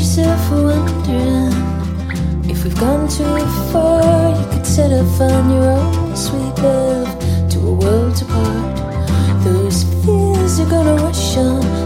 yourself wondering if we've gone too far. You could set off on your own, sweet love, to a world apart. Those fears are gonna rush on,